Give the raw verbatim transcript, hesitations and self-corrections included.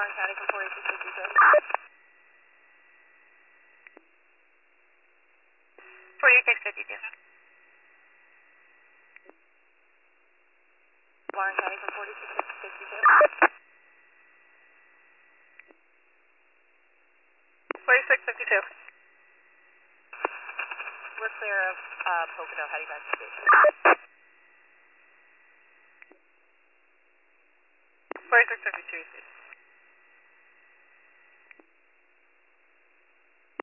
Warren County from forty-six fifty-two. forty-six fifty-two. Warren County from forty-six fifty-two. forty-six fifty-two. We're clear of uh, Pocono heading back to station. forty-six fifty-two.